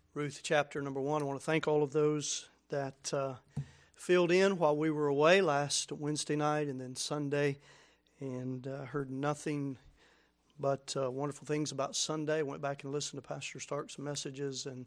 Ruth chapter number 1. I want to thank all of those that filled in while we were away last Wednesday night and then Sunday, and heard nothing but wonderful things about Sunday. I went back and listened to Pastor Stark's messages, and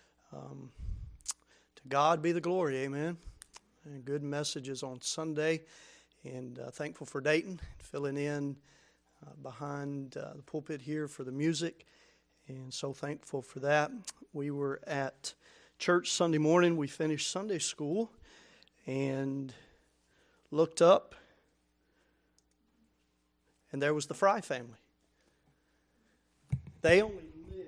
to God be the glory, amen. And good messages on Sunday, and thankful for Dayton filling in behind the pulpit here for the music. And so thankful for that. We were at church Sunday morning. We finished Sunday school and looked up, and there was the Fry family. They live,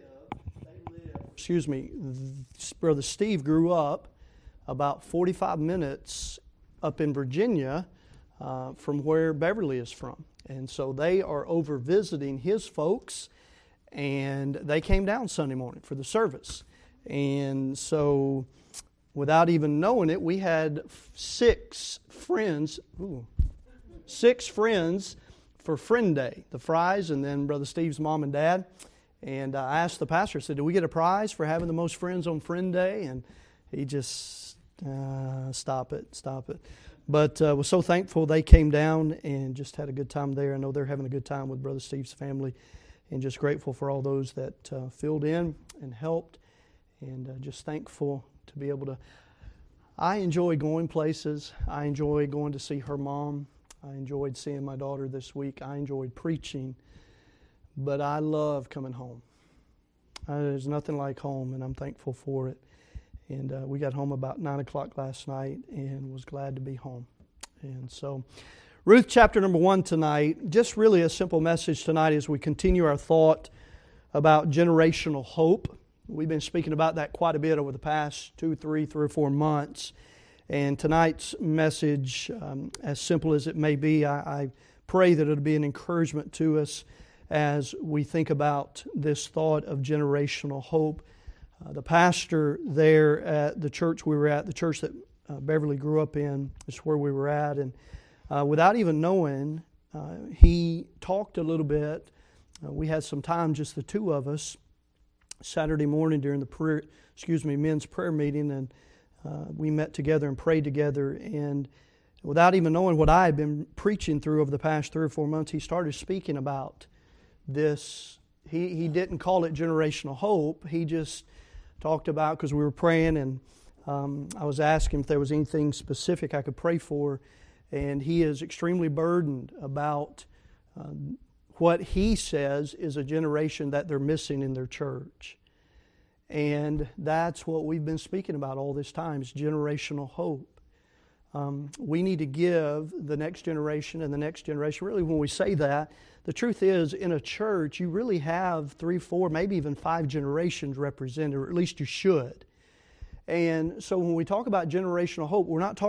Brother Steve grew up about 45 minutes up in Virginia from where Beverly is from. And so they are over visiting his folks. And they came down Sunday morning for the service. And so, without even knowing it, we had six friends for Friend Day. The Fries and then Brother Steve's mom and dad. And I asked the pastor, I said, do we get a prize for having the most friends on Friend Day? And he just, stop it. But was so thankful they came down and just had a good time there. I know they're having a good time with Brother Steve's family. And just grateful for all those that filled in and helped. And just thankful to be able to... I enjoy going places. I enjoy going to see her mom. I enjoyed seeing my daughter this week. I enjoyed preaching. But I love coming home. There's nothing like home, and I'm thankful for it. And we got home about 9 o'clock last night and was glad to be home. And so... Ruth chapter number 1 tonight, just really a simple message tonight as we continue our thought about generational hope. We've been speaking about that quite a bit over the past 2, 3 or 4 months. And tonight's message, as simple as it may be, I pray that it'll be an encouragement to us as we think about this thought of generational hope. The pastor there at the church we were at, the church that Beverly grew up in, is where we were at, and without even knowing, he talked a little bit. We had some time, just the two of us, Saturday morning during the men's prayer meeting, and we met together and prayed together. And without even knowing what I had been preaching through over the past 3 or 4 months, he started speaking about this. He didn't call it generational hope. He just talked about, because we were praying, and I was asking if there was anything specific I could pray for. And he is extremely burdened about what he says is a generation that they're missing in their church. And that's what we've been speaking about all this time, is generational hope. We need to give the next generation and the next generation. Really, when we say that, the truth is, in a church, you really have 3, 4, maybe even 5 generations represented, or at least you should. And so when we talk about generational hope, we're not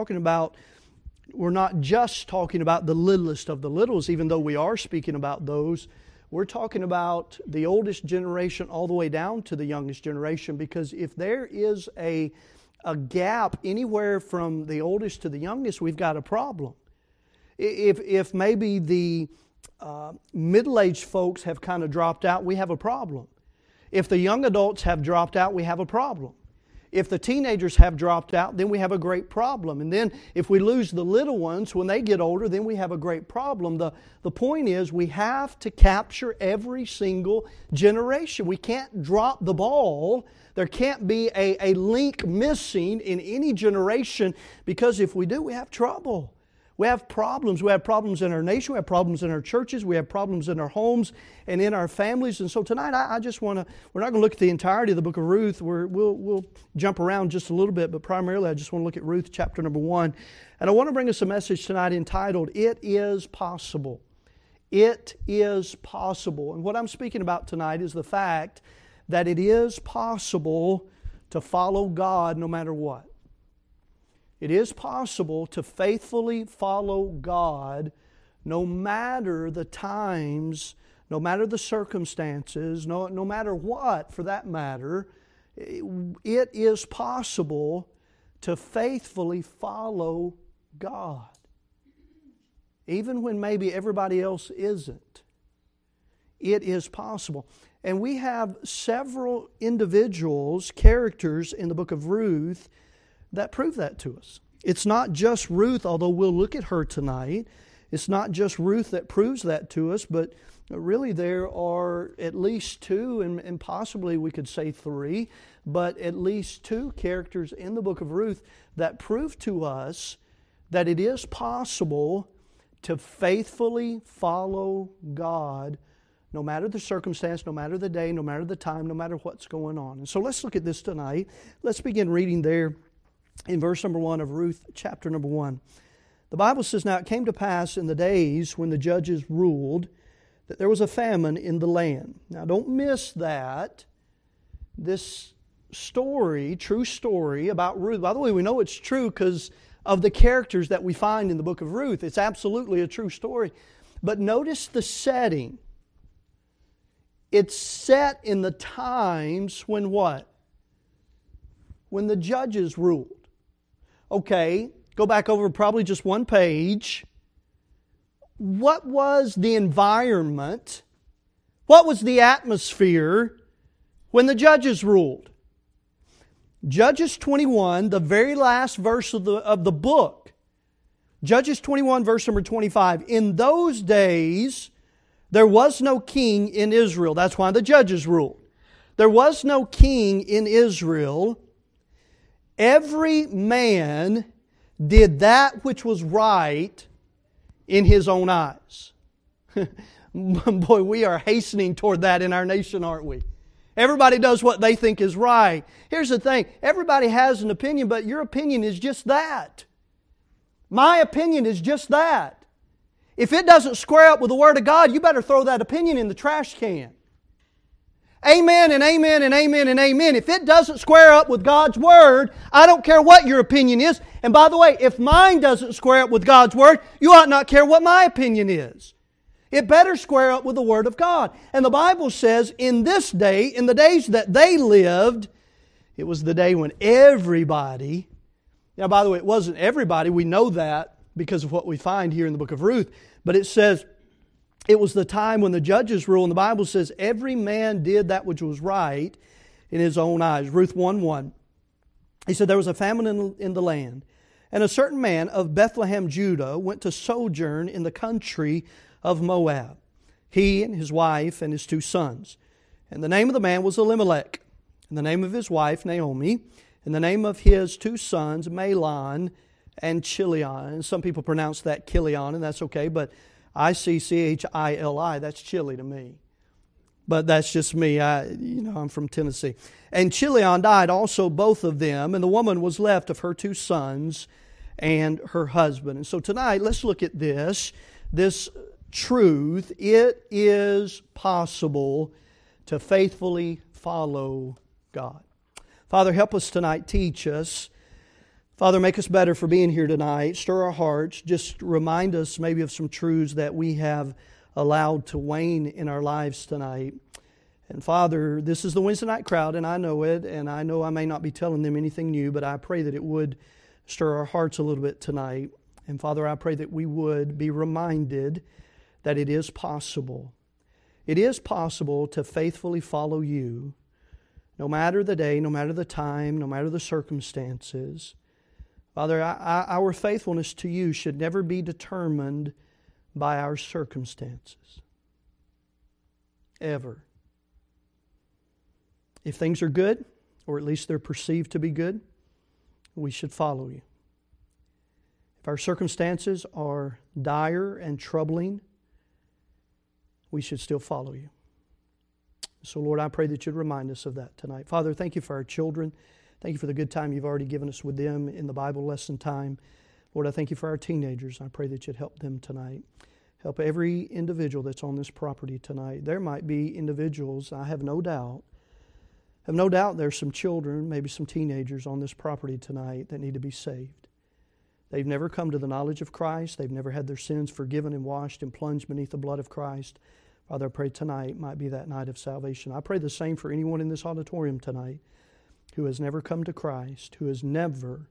just talking about the littlest of the littles, even though we are speaking about those. We're talking about the oldest generation all the way down to the youngest generation, because if there is a gap anywhere from the oldest to the youngest, we've got a problem. If maybe the middle-aged folks have kind of dropped out, we have a problem. If the young adults have dropped out, we have a problem. If the teenagers have dropped out, then we have a great problem. And then if we lose the little ones when they get older, then we have a great problem. The point is, we have to capture every single generation. We can't drop the ball. There can't be a link missing in any generation, because if we do, we have trouble. We have problems. We have problems in our nation. We have problems in our churches. We have problems in our homes and in our families. And so tonight, I just want to, we're not going to look at the entirety of the book of Ruth. We'll jump around just a little bit, but primarily I just want to look at Ruth chapter number 1. And I want to bring us a message tonight entitled, It Is Possible. It is possible. And what I'm speaking about tonight is the fact that it is possible to follow God no matter what. It is possible to faithfully follow God no matter the times, no matter the circumstances, no matter what, for that matter. It is possible to faithfully follow God, even when maybe everybody else isn't. It is possible. And we have several individuals, characters in the book of Ruth that prove that to us. It's not just Ruth, although we'll look at her tonight. It's not just Ruth that proves that to us, but really there are at least two, and possibly we could say three, but at least two characters in the book of Ruth that prove to us that it is possible to faithfully follow God no matter the circumstance, no matter the day, no matter the time, no matter what's going on. And so let's look at this tonight. Let's begin reading there in verse number 1 of Ruth chapter number 1. The Bible says, "Now it came to pass in the days when the judges ruled that there was a famine in the land." Now don't miss that. This story, true story about Ruth. By the way, we know it's true because of the characters that we find in the book of Ruth. It's absolutely a true story. But notice the setting. It's set in the times when what? When the judges ruled. Okay, go back over probably just one page. What was the environment? What was the atmosphere when the judges ruled? Judges 21, the very last verse of the book. Judges 21, verse number 25. "In those days, there was no king in Israel." That's why the judges ruled. There was no king in Israel. "Every man did that which was right in his own eyes." Boy, we are hastening toward that in our nation, aren't we? Everybody does what they think is right. Here's the thing. Everybody has an opinion, but your opinion is just that. My opinion is just that. If it doesn't square up with the Word of God, you better throw that opinion in the trash can. Amen and amen and amen and amen. If it doesn't square up with God's Word, I don't care what your opinion is. And by the way, if mine doesn't square up with God's Word, you ought not care what my opinion is. It better square up with the Word of God. And the Bible says in this day, in the days that they lived, it was the day when everybody, now by the way, it wasn't everybody, we know that because of what we find here in the book of Ruth, but it says it was the time when the judges ruled, and the Bible says every man did that which was right in his own eyes. Ruth 1:1. He said there was a famine in the land, and a certain man of Bethlehem, Judah, went to sojourn in the country of Moab, he and his wife and his 2 sons. And the name of the man was Elimelech, and the name of his wife Naomi, and the name of his 2 sons Mahlon and Chilion. And some people pronounce that Kilion, and that's okay, but I see Chili, that's chili to me. But that's just me, I'm from Tennessee. And Chilion died also, both of them, and the woman was left of her 2 sons and her husband. And so tonight, let's look at this truth. It is possible to faithfully follow God. Father, help us tonight. Teach us. Father, make us better for being here tonight. Stir our hearts. Just remind us maybe of some truths that we have allowed to wane in our lives tonight. And Father, this is the Wednesday night crowd, and I know it, and I know I may not be telling them anything new, but I pray that it would stir our hearts a little bit tonight. And Father, I pray that we would be reminded that it is possible. It is possible to faithfully follow You, no matter the day, no matter the time, no matter the circumstances. Father, our faithfulness to You should never be determined by our circumstances. Ever. If things are good, or at least they're perceived to be good, we should follow You. If our circumstances are dire and troubling, we should still follow You. So, Lord, I pray that You'd remind us of that tonight. Father, thank You for our children. Thank You for the good time You've already given us with them in the Bible lesson time. Lord, I thank You for our teenagers. I pray that You'd help them tonight. Help every individual that's on this property tonight. There might be individuals, I have no doubt, there's some children, maybe some teenagers on this property tonight that need to be saved. They've never come to the knowledge of Christ. They've never had their sins forgiven and washed and plunged beneath the blood of Christ. Father, I pray tonight might be that night of salvation. I pray the same for anyone in this auditorium tonight who has never come to Christ, who has never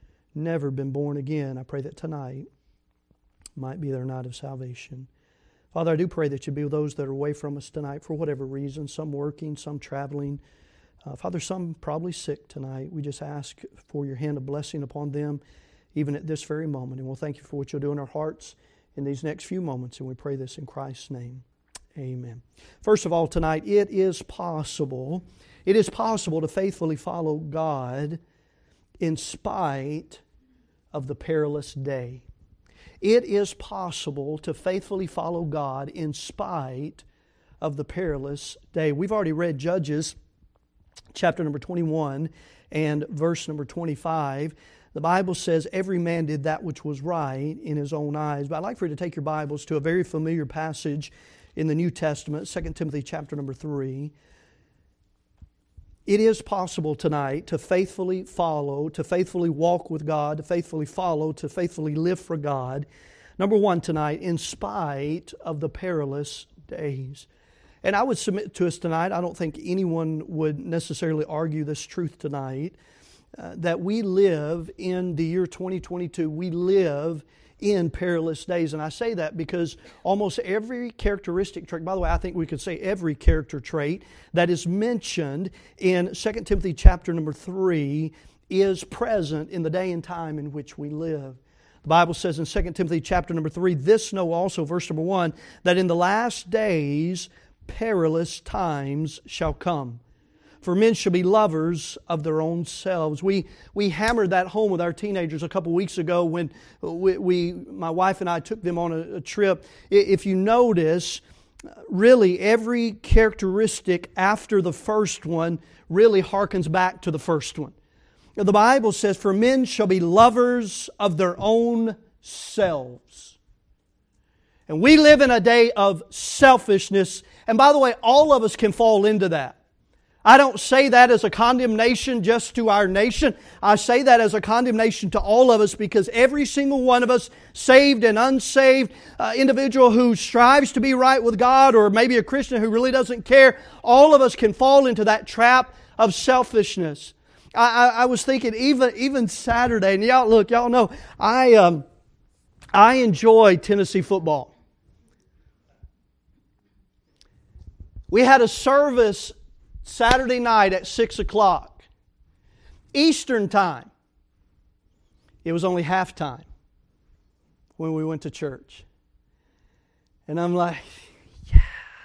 been born again. I pray that tonight might be their night of salvation. Father, I do pray that you be with those that are away from us tonight for whatever reason, some working, some traveling. Father, some probably sick tonight. We just ask for your hand of blessing upon them, even at this very moment. And we'll thank you for what you'll do in our hearts in these next few moments. And we pray this in Christ's name. Amen. First of all, tonight, it is possible to faithfully follow God in spite of the perilous day. It is possible to faithfully follow God in spite of the perilous day. We've already read Judges chapter number 21 and verse number 25. The Bible says every man did that which was right in his own eyes. But I'd like for you to take your Bibles to a very familiar passage in the New Testament, 2 Timothy chapter number 3. It is possible tonight to faithfully follow, to faithfully walk with God, to faithfully follow, to faithfully live for God. Number one tonight, in spite of the perilous days. And I would submit to us tonight, I don't think anyone would necessarily argue this truth tonight, that we live in the year 2022, we live in perilous days. And I say that because almost every characteristic trait, by the way, I think we could say every character trait that is mentioned in 2 Timothy chapter number 3 is present in the day and time in which we live. The Bible says in 2 Timothy chapter number 3, this know also, verse number 1, that in the last days perilous times shall come. For men shall be lovers of their own selves. We hammered that home with our teenagers a couple weeks ago when my wife and I took them on a trip. If you notice, really every characteristic after the first one really harkens back to the first one. The Bible says, for men shall be lovers of their own selves. And we live in a day of selfishness. And by the way, all of us can fall into that. I don't say that as a condemnation just to our nation. I say that as a condemnation to all of us because every single one of us, saved and unsaved, individual who strives to be right with God or maybe a Christian who really doesn't care, all of us can fall into that trap of selfishness. I was thinking even Saturday, and y'all know, I enjoy Tennessee football. We had a service Saturday night at 6 o'clock, Eastern time. It was only halftime when we went to church. And I'm like, yeah.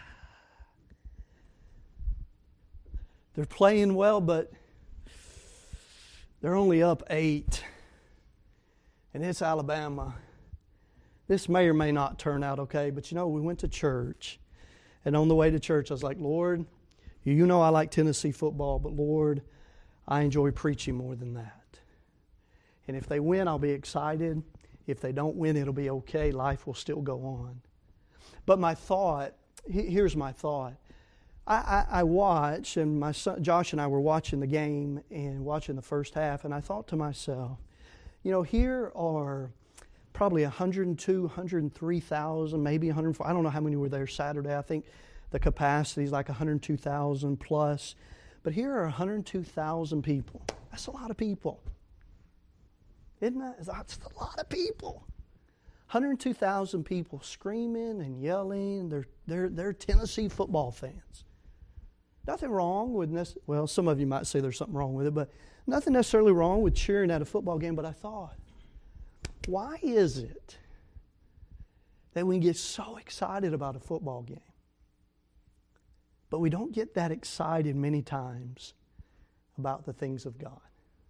They're playing well, but they're only up 8. And it's Alabama. This may or may not turn out okay, but we went to church. And on the way to church, I was like, Lord, you know I like Tennessee football, but Lord, I enjoy preaching more than that. And if they win, I'll be excited. If they don't win, it'll be okay. Life will still go on. But my thought, here's my thought. I watched, and my son Josh and I were watching the game and watching the first half, and I thought to myself, here are probably 102, 103,000, maybe 104. I don't know how many were there Saturday. I think the capacity is like 102,000 plus. But here are 102,000 people. That's a lot of people. Isn't that? That's a lot of people. 102,000 people screaming and yelling. They're Tennessee football fans. Nothing wrong with well, some of you might say there's something wrong with it, but nothing necessarily wrong with cheering at a football game. But I thought, why is it that we get so excited about a football game, but we don't get that excited many times about the things of God?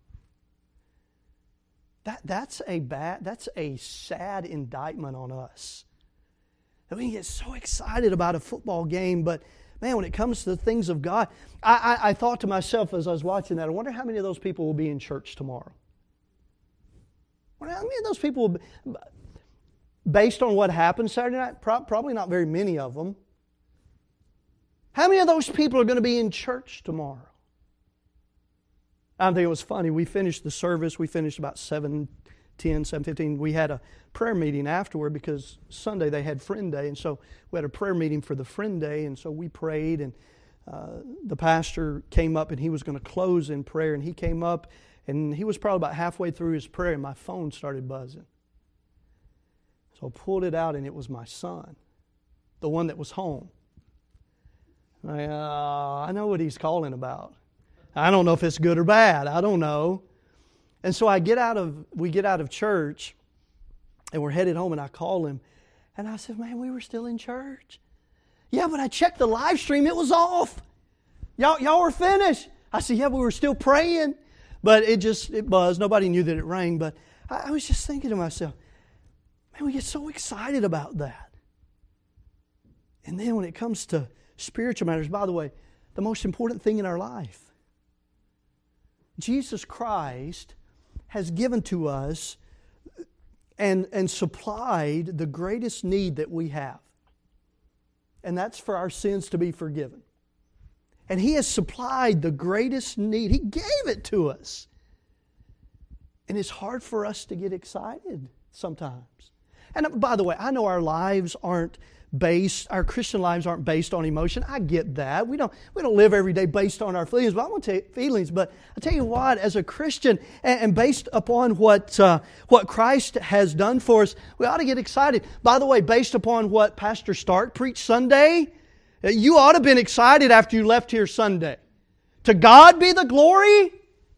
That's a sad indictment on us. That we get so excited about a football game, but man, when it comes to the things of God, I thought to myself as I was watching that, I wonder how many of those people will be in church tomorrow. I wonder how many of those people will be, based on what happened Saturday night, probably not very many of them. How many of those people are going to be in church tomorrow? I think it was funny. We finished the service. We finished about 7:10, 7:15. We had a prayer meeting afterward because Sunday they had Friend Day. And so we had a prayer meeting for the Friend Day. And so we prayed. And the pastor came up and he was going to close in prayer. And he came up and he was probably about halfway through his prayer and my phone started buzzing. So I pulled it out and it was my son. the one that was home. I know what he's calling about. I don't know if it's good or bad. I don't know. And so we get out of church, and we're headed home, and I call him, and I said, man, we were still in church. Yeah, but I checked the live stream. It was off. Y'all were finished. I said, yeah, but we were still praying. But it buzzed. Nobody knew that it rang. But I was just thinking to myself, man, we get so excited about that. And then when it comes to spiritual matters, by the way, the most important thing in our life, Jesus Christ has given to us and supplied the greatest need that we have. And that's for our sins to be forgiven. And He has supplied the greatest need. He gave it to us. And it's hard for us to get excited sometimes. And by the way, I know our Christian lives aren't based on emotion. I get that. We don't live every day based on our feelings. But I want to tell you feelings. But I tell you what, as a Christian, and based upon what Christ has done for us, we ought to get excited. By the way, based upon what Pastor Stark preached Sunday, you ought to have been excited after you left here Sunday. To God be the glory.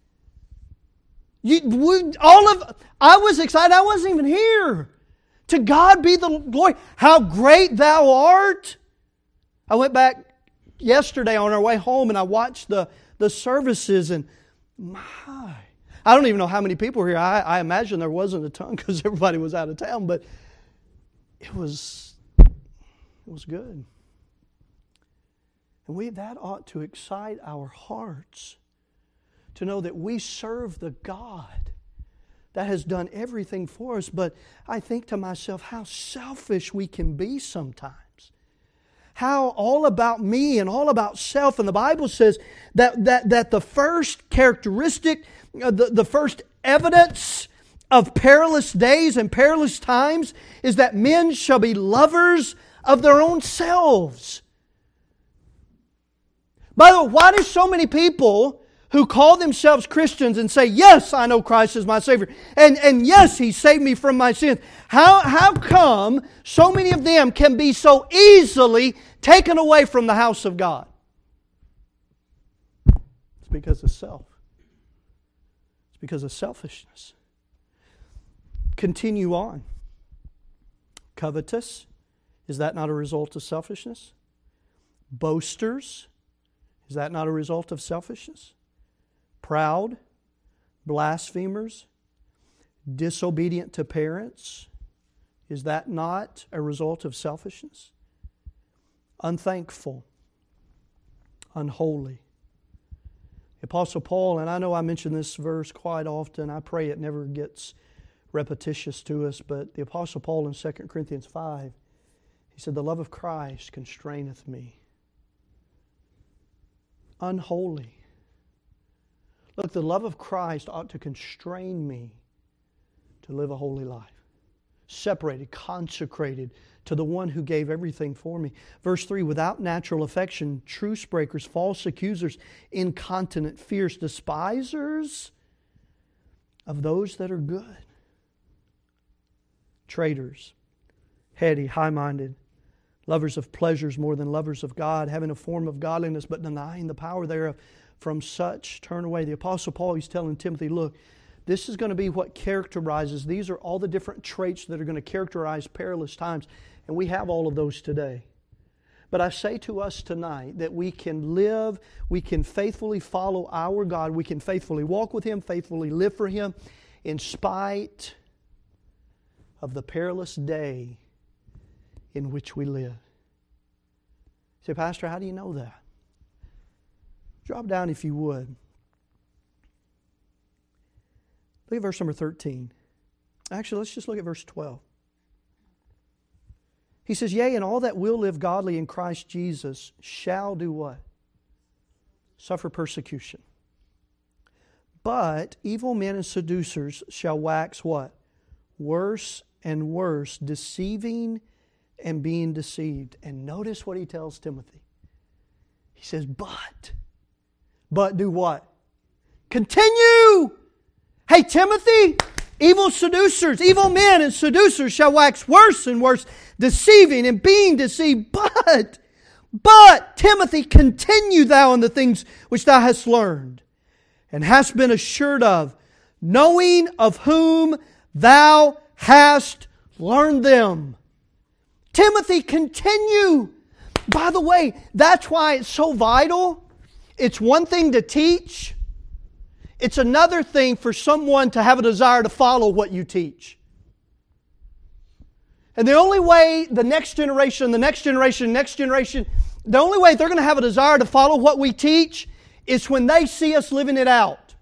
I was excited. I wasn't even here. To God be the glory. How great Thou art. I went back yesterday on our way home and I watched the services, and I don't even know how many people were here. I imagine there wasn't a ton because everybody was out of town, but it was good. And that ought to excite our hearts to know that we serve the God that has done everything for us. But I think to myself, how selfish we can be sometimes. How all about me and all about self. And the Bible says that the first characteristic, the first evidence of perilous days and perilous times is that men shall be lovers of their own selves. By the way, why do so many people who call themselves Christians and say, yes, I know Christ is my Savior, and yes, He saved me from my sins, how come so many of them can be so easily taken away from the house of God? It's because of self. It's because of selfishness. Continue on. Covetous, is that not a result of selfishness? Boasters, is that not a result of selfishness? Proud, blasphemers, disobedient to parents, is that not a result of selfishness? Unthankful, unholy. The Apostle Paul, and I know I mention this verse quite often, I pray it never gets repetitious to us, but the Apostle Paul in 2 Corinthians 5, he said, the love of Christ constraineth me. Unholy. Look, the love of Christ ought to constrain me to live a holy life. Separated, consecrated to the one who gave everything for me. Verse 3, without natural affection, truce breakers, false accusers, incontinent, fierce, despisers of those that are good. Traitors, heady, high-minded, lovers of pleasures more than lovers of God, having a form of godliness but denying the power thereof. From such turn away. The Apostle Paul, he's telling Timothy, look, this is going to be what characterizes, these are all the different traits that are going to characterize perilous times. And we have all of those today. But I say to us tonight that we can live, we can faithfully follow our God, we can faithfully walk with Him, faithfully live for Him, in spite of the perilous day in which we live. You say, Pastor, how do you know that? Drop down if you would. Look at verse number 13. Actually, let's just look at verse 12. He says, yea, and all that will live godly in Christ Jesus shall do what? Suffer persecution. But evil men and seducers shall wax what? Worse and worse, deceiving and being deceived. And notice what he tells Timothy. He says, but do what? Continue! Hey, Timothy, Evil seducers, evil men and seducers shall wax worse and worse, deceiving and being deceived. But, Timothy, continue thou in the things which thou hast learned and hast been assured of, knowing of whom thou hast learned them. Timothy, continue. By the way, that's why it's so vital. It's one thing to teach. It's another thing for someone to have a desire to follow what you teach. And the only way the next generation, the only way they're going to have a desire to follow what we teach is when they see us living it out.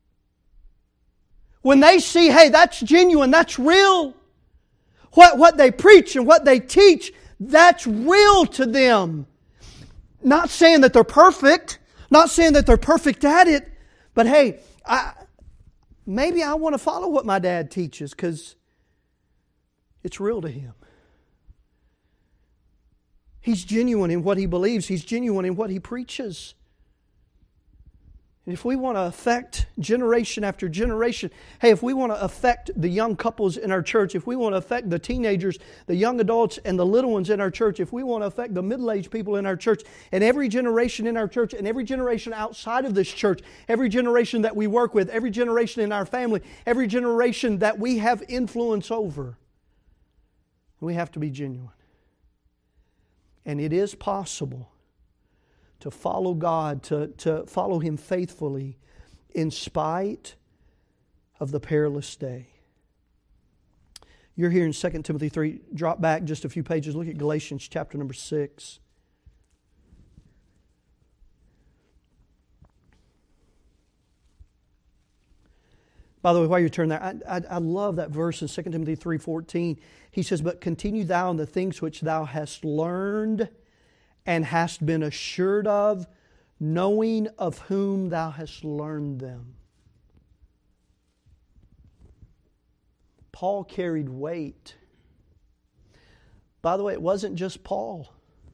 When they see, hey, that's genuine, that's real. What they preach and what they teach, that's real to them. Not saying that they're perfect, not saying that they're perfect at it, but hey, maybe I want to follow what my dad teaches because it's real to him. He's genuine in what he believes. He's genuine in what he preaches. And if we want to affect generation after generation, hey, if we want to affect the young couples in our church, if we want to affect the teenagers, the young adults, and the little ones in our church, if we want to affect the middle-aged people in our church, and every generation in our church, and every generation outside of this church, every generation that we work with, every generation in our family, every generation that we have influence over, we have to be genuine. And it is possible to follow God, to follow Him faithfully in spite of the perilous day. You're here in 2 Timothy 3. Drop back just a few pages. Look at Galatians chapter number 6. By the way, while you turn there, I love that verse in 2 Timothy 3:14. He says, "But continue thou in the things which thou hast learned and hast been assured of, knowing of whom thou hast learned them." Paul carried weight. By the way, it wasn't just Paul.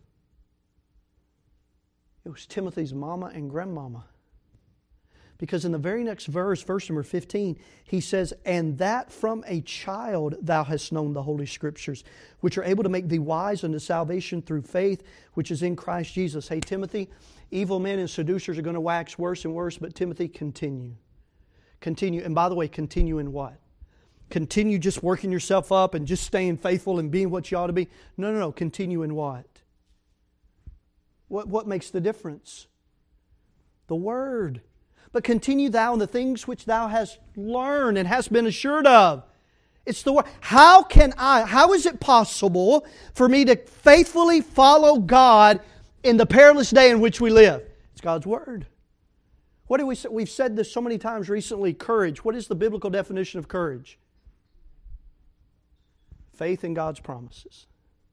It was Timothy's mama and grandmama. Because in the very next verse, verse number 15, he says, "And that from a child thou hast known the Holy Scriptures, which are able to make thee wise unto salvation through faith, which is in Christ Jesus." Hey, Timothy, evil men and seducers are going to wax worse and worse, but Timothy, continue. Continue. And by the way, continue in what? Continue just working yourself up and just staying faithful and being what you ought to be? No. Continue in what? What makes the difference? The Word. "But continue thou in the things which thou hast learned and hast been assured of." It's the Word. How is it possible for me to faithfully follow God in the perilous day in which we live? It's God's Word. What do we say? We've said this so many times recently. Courage. What is the biblical definition of courage? Faith in God's promises.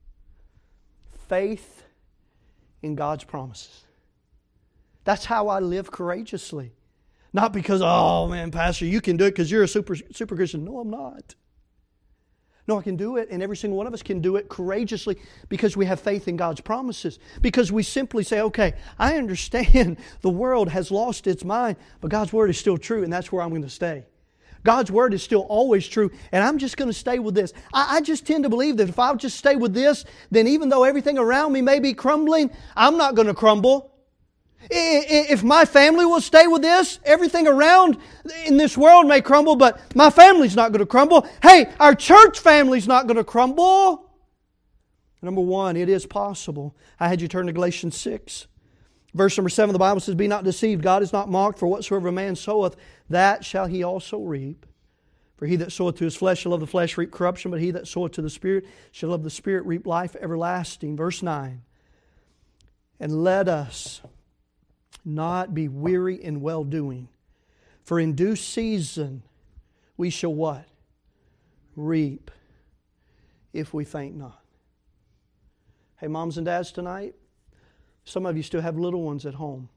Faith in God's promises. That's how I live courageously. Not because, oh man, Pastor, you can do it because you're a super Christian. No, I'm not. No, I can do it, and every single one of us can do it courageously because we have faith in God's promises. Because we simply say, okay, I understand the world has lost its mind, but God's Word is still true, and that's where I'm going to stay. God's Word is still always true, and I'm just going to stay with this. I just tend to believe that if I'll just stay with this, then even though everything around me may be crumbling, I'm not going to crumble. If my family will stay with this, everything around in this world may crumble, but my family's not going to crumble. Hey, our church family's not going to crumble. Number one, it is possible. I had you turn to Galatians 6. Verse number 7, the Bible says, "Be not deceived, God is not mocked, for whatsoever a man soweth, that shall he also reap. For he that soweth to his flesh shall of the flesh reap corruption, but he that soweth to the Spirit shall of the Spirit reap life everlasting." Verse 9, "And let us not be weary in well-doing, for in due season we shall" what? "Reap, if we faint not." Hey, moms and dads, tonight, some of you still have little ones at home.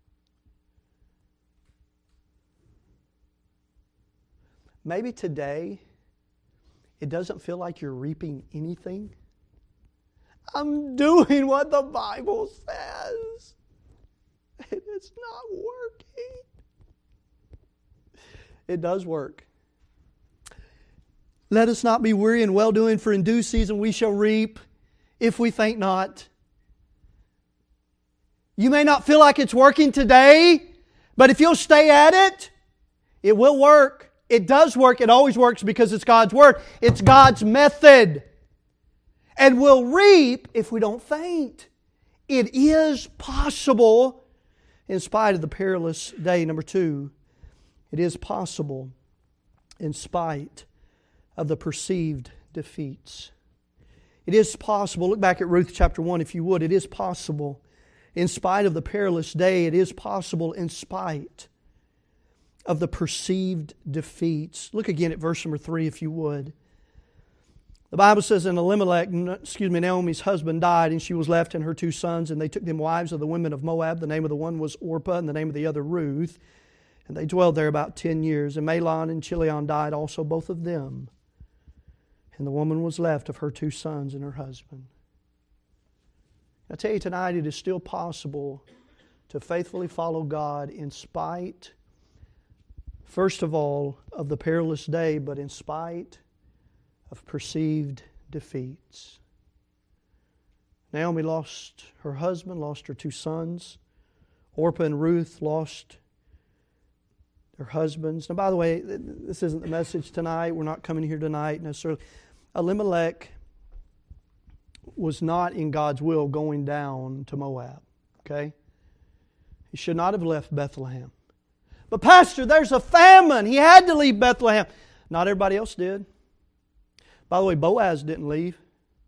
Maybe today it doesn't feel like you're reaping anything. I'm doing what the Bible says. And it's not working. It does work. Let us not be weary in well-doing, for in due season we shall reap if we faint not. You may not feel like it's working today, but if you'll stay at it, it will work. It does work. It always works because it's God's Word. It's God's method. And we'll reap if we don't faint. It is possible in spite of the perilous day. Number 2, it is possible in spite of the perceived defeats. It is possible. Look back at Ruth chapter 1 if you would. It is possible in spite of the perilous day. It is possible in spite of the perceived defeats. Look again at verse number 3 if you would. The Bible says, and Naomi's husband died, and she was left and her 2 sons, and they took them wives of the women of Moab. The name of the one was Orpah, and the name of the other Ruth. And they dwelled there about 10 years. And Mahlon and Chilion died also, both of them. And the woman was left of her 2 sons and her husband. I tell you tonight, it is still possible to faithfully follow God in spite, first of all, of the perilous day, but in spite of perceived defeats. Naomi lost her husband, lost her 2 sons. Orpah and Ruth lost their husbands. Now, by the way, this isn't the message tonight. We're not coming here tonight necessarily. Elimelech was not in God's will going down to Moab. Okay? He should not have left Bethlehem. But Pastor, there's a famine. He had to leave Bethlehem. Not everybody else did. By the way, Boaz didn't leave.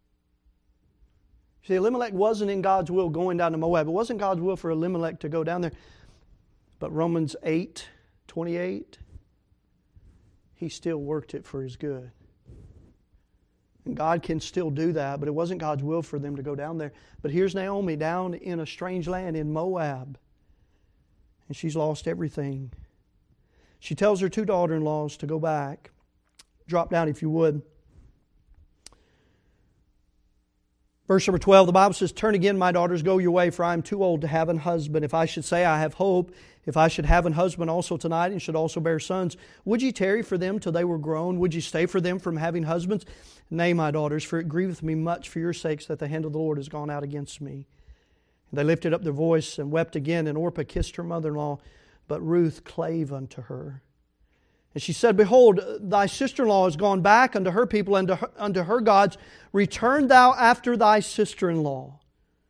See, Elimelech wasn't in God's will going down to Moab. It wasn't God's will for Elimelech to go down there. But Romans 8:28, he still worked it for his good. And God can still do that, but it wasn't God's will for them to go down there. But here's Naomi down in a strange land in Moab. And she's lost everything. She tells her 2 daughter-in-laws to go back. Drop down if you would. Verse number 12, the Bible says, turn again, my daughters, go your way, for I am too old to have an husband. If I should say I have hope, if I should have an husband also tonight and should also bear sons, would ye tarry for them till they were grown? Would ye stay for them from having husbands? Nay, my daughters, for it grieveth me much for your sakes that the hand of the Lord has gone out against me. And they lifted up their voice and wept again, and Orpah kissed her mother-in-law, but Ruth clave unto her. And she said, behold, thy sister-in-law is gone back unto her people and unto her gods. Return thou after thy sister-in-law.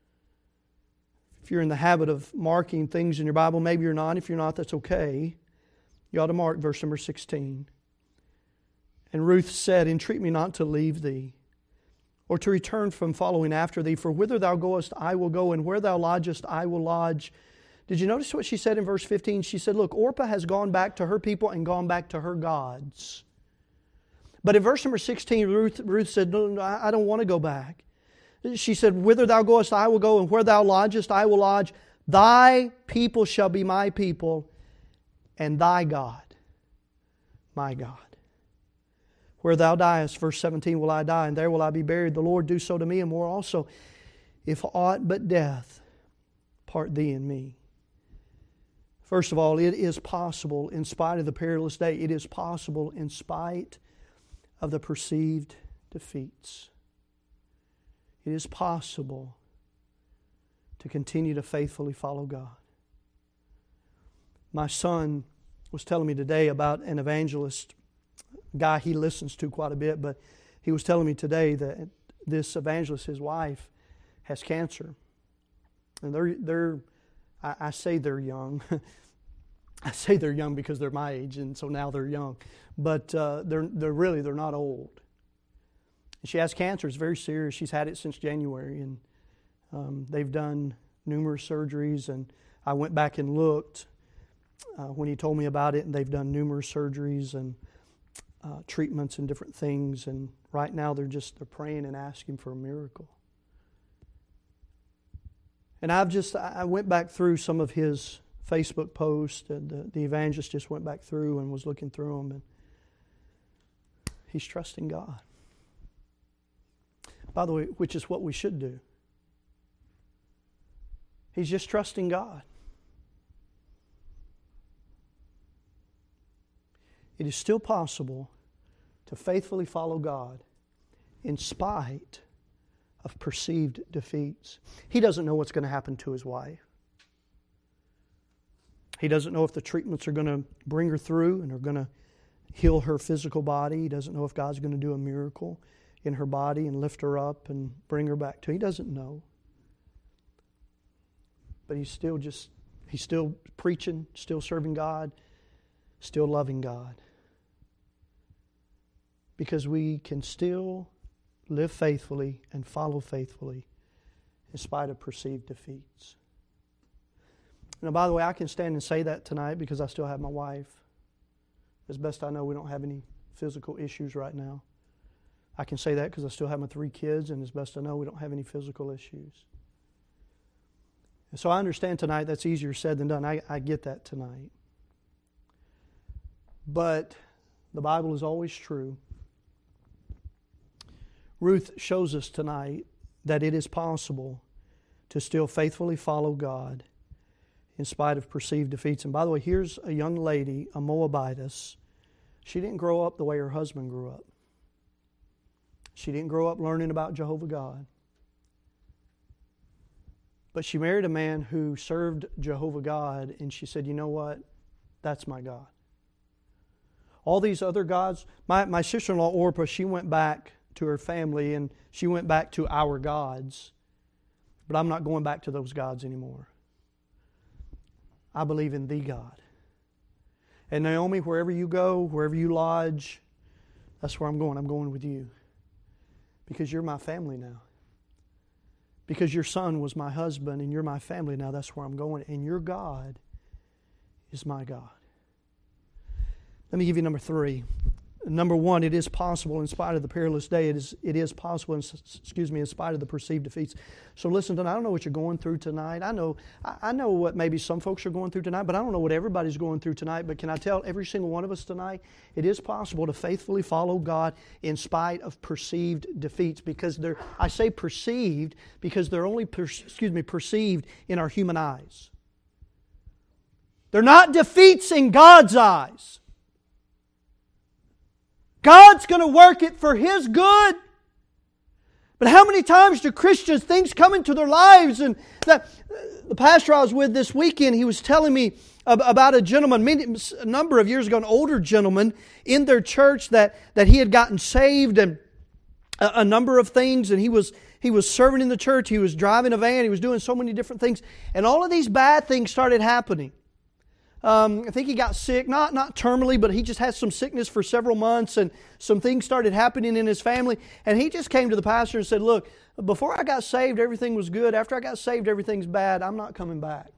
If you're in the habit of marking things in your Bible, maybe you're not. If you're not, that's okay. You ought to mark verse number 16. And Ruth said, entreat me not to leave thee, or to return from following after thee. For whither thou goest, I will go, and where thou lodgest, I will lodge. Did you notice what she said in verse 15? She said, look, Orpah has gone back to her people and gone back to her gods. But in verse number 16, Ruth said, no, I don't want to go back. She said, whither thou goest, I will go, and where thou lodgest, I will lodge. Thy people shall be my people, and thy God, my God. Where thou diest, verse 17, will I die, and there will I be buried. The Lord do so to me, and more also, if aught but death part thee and me. First of all, it is possible in spite of the perilous day. It is possible in spite of the perceived defeats. It is possible to continue to faithfully follow God. My son was telling me today about an evangelist, guy he listens to quite a bit, but he was telling me today that this evangelist, his wife, has cancer. And I say they're young. I say they're young because they're my age, and so now they're young. But they're not old. She has cancer. It's very serious. She's had it since January, and they've done numerous surgeries. And I went back and looked when he told me about it, and they've done numerous surgeries and treatments and different things. And right now they're praying and asking for a miracle. And I went back through some of his Facebook posts, and the evangelist just went back through and was looking through them, and he's trusting God. By the way, which is what we should do. He's just trusting God. It is still possible to faithfully follow God in spite of perceived defeats. He doesn't know what's going to happen to his wife. He doesn't know if the treatments are going to bring her through and are going to heal her physical body. He doesn't know if God's going to do a miracle in her body and lift her up and bring her back to Him. He doesn't know. But he's still preaching, still serving God, still loving God. Because we can still live faithfully and follow faithfully in spite of perceived defeats. Now, by the way, I can stand and say that tonight because I still have my wife. As best I know, we don't have any physical issues right now. I can say that because I still have my 3 kids, and as best I know, we don't have any physical issues. And so I understand tonight that's easier said than done. I get that tonight. But the Bible is always true. Ruth shows us tonight that it is possible to still faithfully follow God in spite of perceived defeats. And by the way, here's a young lady, a Moabitess. She didn't grow up the way her husband grew up. She didn't grow up learning about Jehovah God. But she married a man who served Jehovah God, and she said, you know what? That's my God. All these other gods, my sister-in-law Orpah, she went back to her family and she went back to our gods. But I'm not going back to those gods anymore. I believe in the God. And Naomi, wherever you go, wherever you lodge, that's where I'm going. I'm going with you. Because you're my family now. Because your son was my husband and you're my family now, that's where I'm going. And your God is my God. Let me give you number 3. Number 1, it is possible in spite of the perilous day. It is possible, in spite of the perceived defeats. So listen tonight, I don't know what you're going through tonight. I know what maybe some folks are going through tonight, but I don't know what everybody's going through tonight. But can I tell every single one of us tonight, it is possible to faithfully follow God in spite of perceived defeats. Because I say perceived because they're only perceived in our human eyes. They're not defeats in God's eyes. God's going to work it for His good. But how many times do Christians, things come into their lives, and the pastor I was with this weekend, he was telling me about a gentleman, a number of years ago, an older gentleman in their church that he had gotten saved and a number of things, and he was serving in the church, he was driving a van, he was doing so many different things, and all of these bad things started happening. I think he got sick, not terminally, but he just had some sickness for several months, and some things started happening in his family. And he just came to the pastor and said, look, before I got saved, everything was good. After I got saved, everything's bad. I'm not coming back.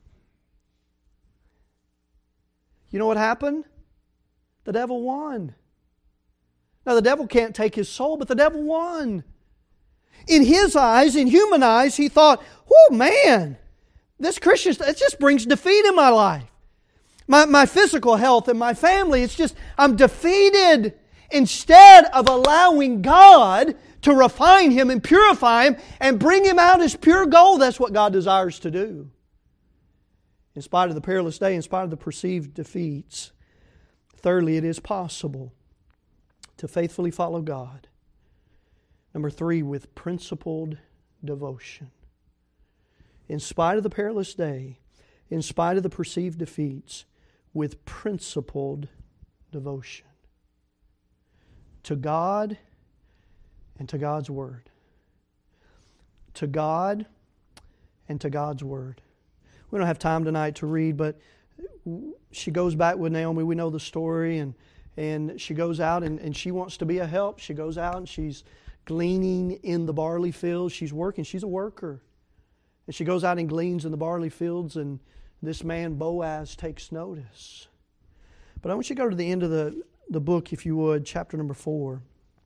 You know what happened? The devil won. Now, the devil can't take his soul, but the devil won. In his eyes, in human eyes, he thought, oh man, this Christian, it just brings defeat in my life. My physical health and my family, it's just, I'm defeated. Instead of allowing God to refine him and purify him and bring him out as pure gold, that's what God desires to do. In spite of the perilous day, in spite of the perceived defeats. Thirdly, it is possible to faithfully follow God. Number 3, with principled devotion. In spite of the perilous day, in spite of the perceived defeats, with principled devotion to God and to God's Word. To God and to God's Word. We don't have time tonight to read, but she goes back with Naomi. We know the story, and she goes out and she wants to be a help. She goes out and she's gleaning in the barley fields. She's working. She's a worker. And she goes out and gleans in the barley fields, and this man, Boaz, takes notice. But I want you to go to the end of the book, if you would, chapter number 4.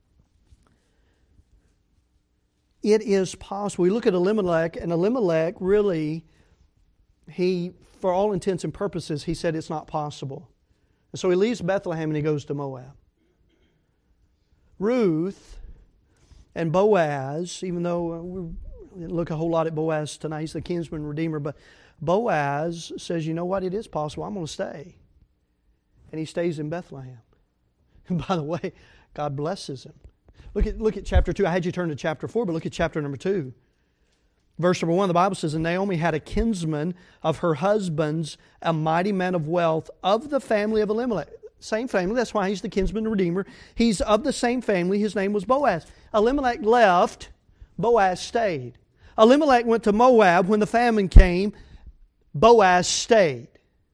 It is possible. We look at Elimelech, and Elimelech really, he, for all intents and purposes, he said it's not possible. And so he leaves Bethlehem and he goes to Moab. Ruth and Boaz, even though we didn't look a whole lot at Boaz tonight, he's the kinsman redeemer, but Boaz says, you know what, it is possible, I'm going to stay. And he stays in Bethlehem. And by the way, God blesses him. Look at chapter 2. I had you turn to chapter 4, but look at chapter number 2. Verse number 1, the Bible says, And Naomi had a kinsman of her husband's, a mighty man of wealth, of the family of Elimelech. Same family, that's why he's the kinsman redeemer. He's of the same family, his name was Boaz. Elimelech left, Boaz stayed. Elimelech went to Moab when the famine came, Boaz stayed.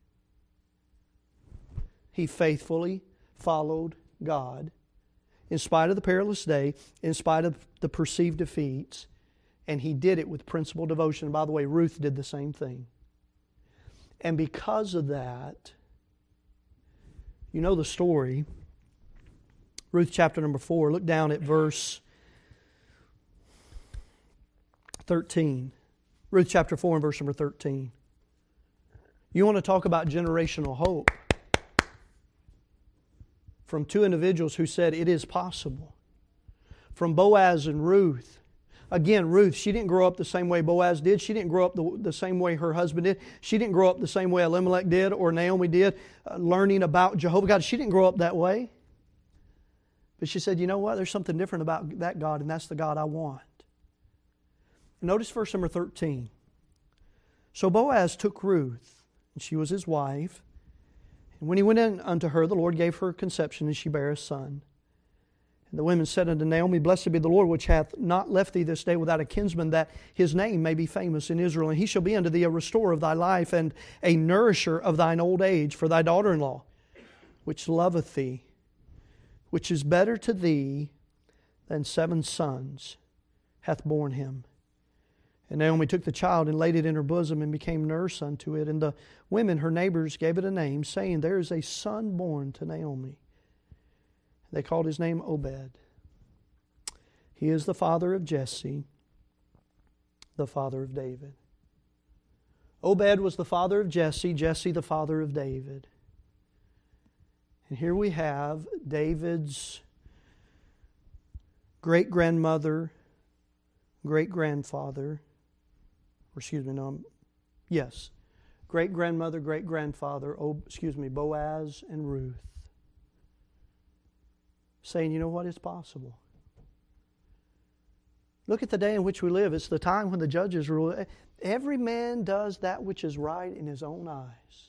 He faithfully followed God in spite of the perilous day, in spite of the perceived defeats, and he did it with principled devotion. And by the way, Ruth did the same thing. And because of that, you know the story. Ruth chapter number 4, look down at verse 13. Ruth chapter 4 and verse number 13. You want to talk about generational hope? From two individuals who said it is possible. From Boaz and Ruth. Again, Ruth, she didn't grow up the same way Boaz did. She didn't grow up the same way her husband did. She didn't grow up the same way Elimelech did or Naomi did, learning about Jehovah God. She didn't grow up that way. But she said, you know what? There's something different about that God, and that's the God I want. Notice verse number 13. So Boaz took Ruth, and she was his wife. And when he went in unto her, the Lord gave her conception, and she bare a son. And the women said unto Naomi, Blessed be the Lord, which hath not left thee this day without a kinsman, that his name may be famous in Israel. And he shall be unto thee a restorer of thy life, and a nourisher of thine old age, for thy daughter-in-law, which loveth thee, which is better to thee than 7 sons, hath borne him. And Naomi took the child and laid it in her bosom, and became nurse unto it. And the women, her neighbors, gave it a name, saying, There is a son born to Naomi. They called his name Obed. He is the father of Jesse, the father of David. Obed was the father of Jesse, Jesse the father of David. And here we have David's great-grandmother, great-grandfather, great-grandmother, great-grandfather, Boaz and Ruth, saying, you know what, it's possible. Look at the day in which we live. It's the time when the judges rule. Every man does that which is right in his own eyes.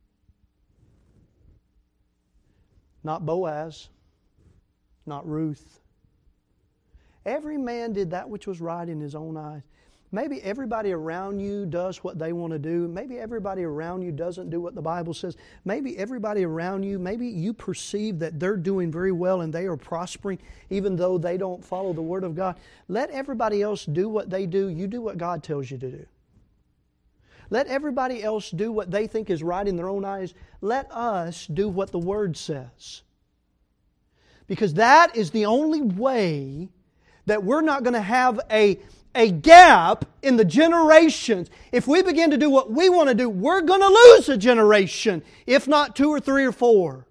Not Boaz, not Ruth. Every man did that which was right in his own eyes. Maybe everybody around you does what they want to do. Maybe everybody around you doesn't do what the Bible says. Maybe everybody around you, maybe you perceive that they're doing very well and they are prospering even though they don't follow the Word of God. Let everybody else do what they do. You do what God tells you to do. Let everybody else do what they think is right in their own eyes. Let us do what the Word says. Because that is the only way that we're not going to have a gap in the generations. If we begin to do what we want to do, we're going to lose a generation, if not 2 or 3 or 4.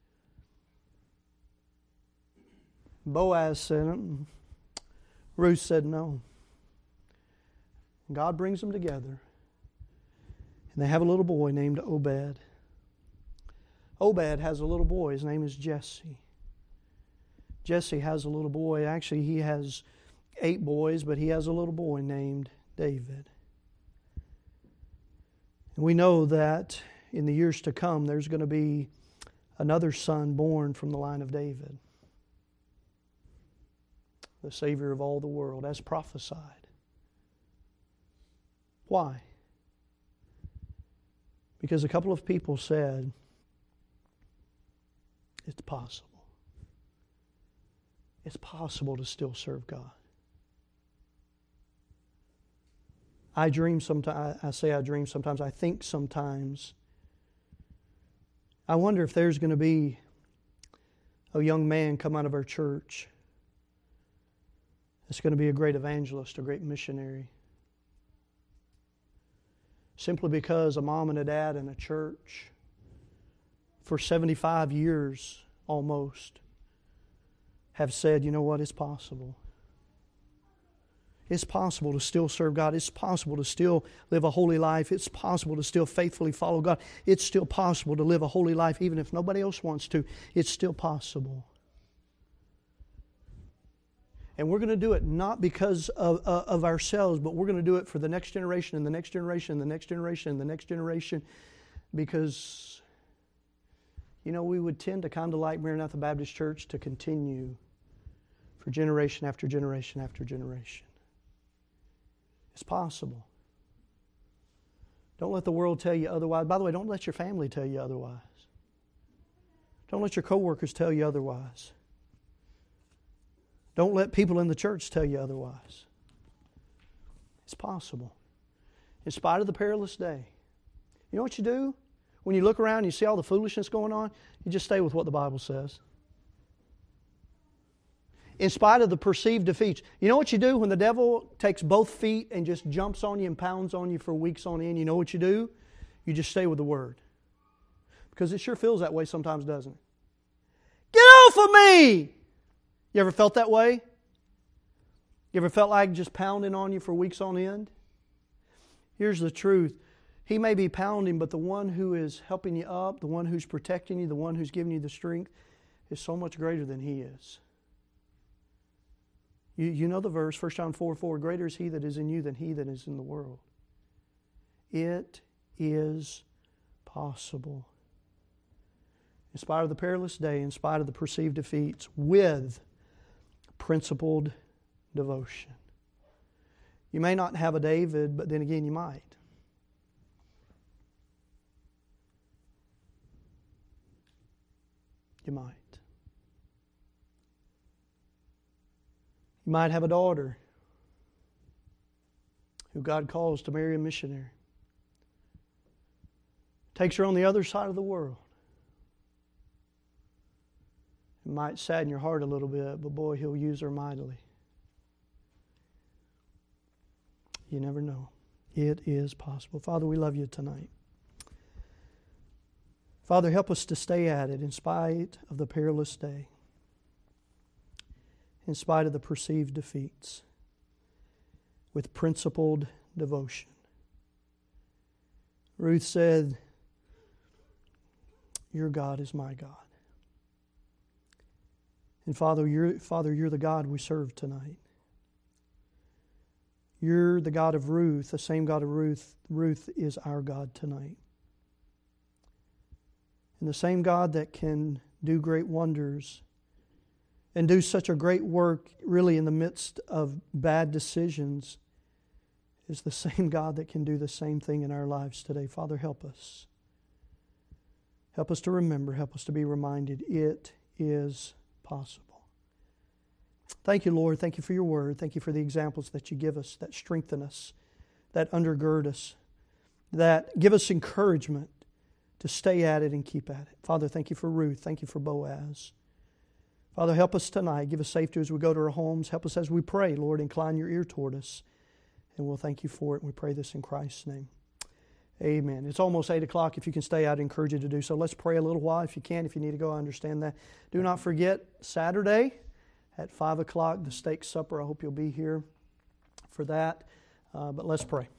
Boaz said, Ruth said no. God brings them together. And they have a little boy named Obed. Obed has a little boy. His name is Jesse. Jesse has a little boy. Actually, he has 8 boys, but he has a little boy named David. And we know that in the years to come, there's going to be another son born from the line of David, the Savior of all the world, as prophesied. Why? Because a couple of people said, it's possible. It's possible to still serve God. I dream sometimes. I say I dream sometimes. I think sometimes. I wonder if there's going to be a young man come out of our church that's going to be a great evangelist, a great missionary. Simply because a mom and a dad in a church for 75 years almost have said, you know what, it's possible. It's possible to still serve God. It's possible to still live a holy life. It's possible to still faithfully follow God. It's still possible to live a holy life even if nobody else wants to. It's still possible. And we're going to do it not because of ourselves, but we're going to do it for the next generation and the next generation and the next generation and the next generation. Because, we would tend to kind of like Maranatha Baptist Church to continue for generation after generation after generation. It's possible. Don't let the world tell you otherwise. By the way, don't let your family tell you otherwise. Don't let your coworkers tell you otherwise. Don't let people in the church tell you otherwise. It's possible. In spite of the perilous day. You know what you do? When you look around and you see all the foolishness going on, you just stay with what the Bible says. In spite of the perceived defeats. You know what you do when the devil takes both feet and just jumps on you and pounds on you for weeks on end? You know what you do? You just stay with the Word. Because it sure feels that way sometimes, doesn't it? Get off of me! You ever felt that way? You ever felt like just pounding on you for weeks on end? Here's the truth. He may be pounding, but the one who is helping you up, the one who's protecting you, the one who's giving you the strength is so much greater than he is. You know the verse, 1 John 4:4, greater is He that is in you than he that is in the world. It is possible. In spite of the perilous day, in spite of the perceived defeats, with principled devotion. You may not have a David, but then again you might. You might. You might have a daughter who God calls to marry a missionary. Takes her on the other side of the world. It might sadden your heart a little bit, but boy, He'll use her mightily. You never know. It is possible. Father, we love You tonight. Father, help us to stay at it in spite of the perilous day. In spite of the perceived defeats, with principled devotion. Ruth said, Your God is my God. And Father, you're the God we serve tonight. You're the God of Ruth, the same God of Ruth. Ruth is our God tonight. And the same God that can do great wonders and do such a great work really in the midst of bad decisions is the same God that can do the same thing in our lives today. Father, help us. Help us to remember. Help us to be reminded it is possible. Thank You, Lord. Thank You for Your Word. Thank You for the examples that You give us, that strengthen us, that undergird us, that give us encouragement to stay at it and keep at it. Father, thank You for Ruth. Thank You for Boaz. Father, help us tonight. Give us safety as we go to our homes. Help us as we pray. Lord, incline Your ear toward us. And we'll thank You for it. And we pray this in Christ's name. Amen. It's almost 8 o'clock. If you can stay, I'd encourage you to do so. Let's pray a little while if you can. If you need to go, I understand that. Do not forget, Saturday at 5 o'clock, the steak supper. I hope you'll be here for that. But let's pray.